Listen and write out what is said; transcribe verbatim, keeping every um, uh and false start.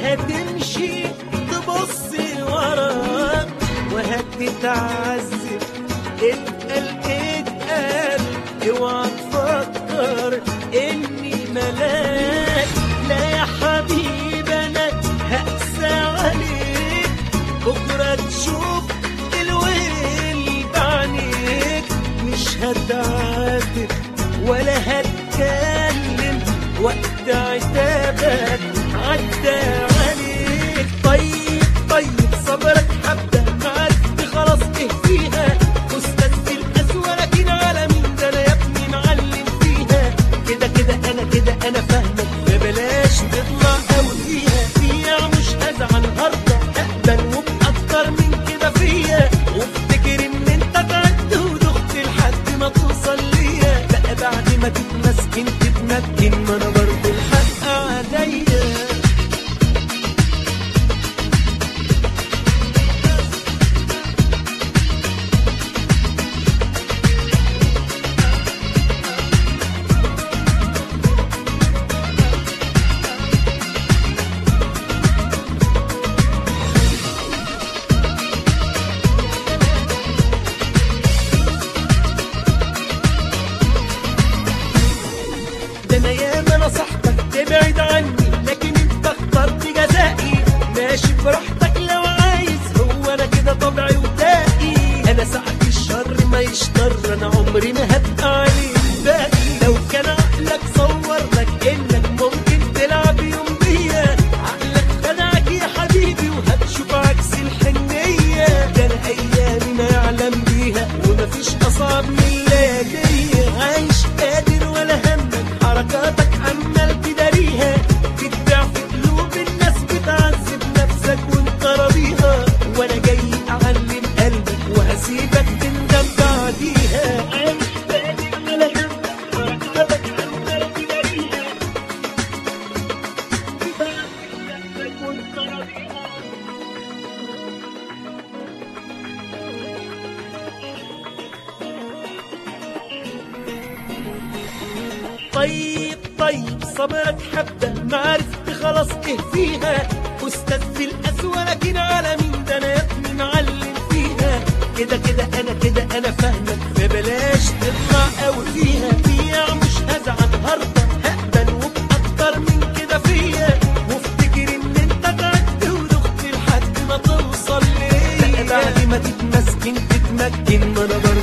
هتمشي تبص وراك وهتتعذب. اتقل اتقل اوعى تفكر اني ملاك، لا يا حبيبي انا هقسى عليك. بكره تشوف الويل بعينيك، مش هتعاتب ولا هتكلم وقت عتابك عدى عليك. طيب طيب صبرك حبة، معرفت خلاص ايه فيها. استاذ في القسوة لكن على مين ده انا يا ابني معلم فيها. كده كده انا كده انا فاهمك، فبلاش تطلع قوي فيها. فيها مش هزعل هرضى اقبل وبأكتر من كده فيا، وافتكر ان انت تعبت ودخت لحد ما توصل ليا. بقى بعد ما تتمسكن تتمكن، ما انا برضه الحق عليا. ده انا ياما نصحتك تبعد عني، لكن انت اخترت جزائي. ماشي براحتك لو عايز، هو انا كده طبعي ودائي. انا ساعة الشر ما يشطر، انا عمري ما هبقى عليك باقي. لو كان عقلك صور لك انك ممكن تلعب يوم بيا، عقلك خدعك يا حبيبي وهتشوف عكس الحنية. ده انا ايامي ما يعلم بيها، ومفيش اصعب من الليالي. عايش قادر ولا همك، حركاتك عمال تداريها. بتبيع في قلوب الناس، بتعذب نفسك وانت راضيها. وانا جاي اعلم قلبك وهسيبك تندم بعديها. عايش قادر ولا همك، حركاتك عمال تداريها. بتعذب نفسك وانت راضيها. طيب طيب صبرك حبة، معرفت خلاص ايه فيها. استاذ في القسوة لكن على مين ده انا يا ابني معلم فيها. كده كده انا كده انا فاهمك، فبلاش تطلع قوي فيها. فيها مش هزعل هرضى هقبل وبأكتر من كده فيا، وافتكر ان انت تعبت ودخت لحد ما توصل ليا. بعد ما تتمسكن تتمكن، ما انا